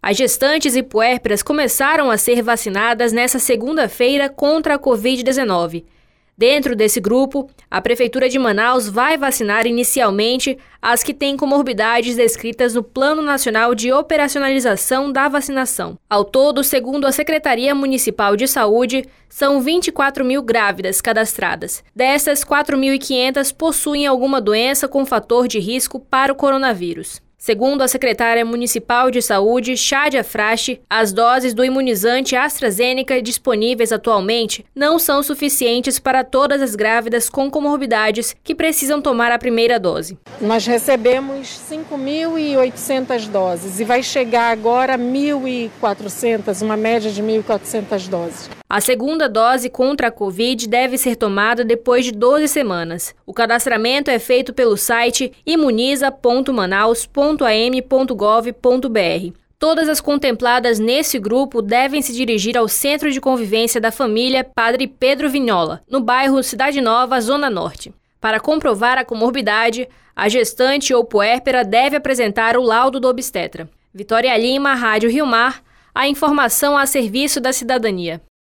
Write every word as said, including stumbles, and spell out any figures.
As gestantes e puérperas começaram a ser vacinadas nesta segunda-feira contra a covid dezenove. Dentro desse grupo, a Prefeitura de Manaus vai vacinar inicialmente as que têm comorbidades descritas no Plano Nacional de Operacionalização da Vacinação. Ao todo, segundo a Secretaria Municipal de Saúde, são vinte e quatro mil grávidas cadastradas. Dessas, quatro mil e quinhentas possuem alguma doença com fator de risco para o coronavírus. Segundo a secretária municipal de saúde, Chádia Frache, as doses do imunizante AstraZeneca disponíveis atualmente não são suficientes para todas as grávidas com comorbidades que precisam tomar a primeira dose. Nós recebemos cinco mil e oitocentas doses e vai chegar agora a mil e quatrocentas, uma média de mil e quatrocentas doses. A segunda dose contra a Covid deve ser tomada depois de doze semanas. O cadastramento é feito pelo site imuniza ponto manaus ponto a m ponto gov ponto b r. Todas as contempladas nesse grupo devem se dirigir ao Centro de Convivência da Família Padre Pedro Vignola, no bairro Cidade Nova, Zona Norte. Para comprovar a comorbidade, a gestante ou puérpera deve apresentar o laudo do obstetra. Vitória Lima, Rádio Rio Mar, a informação a serviço da cidadania.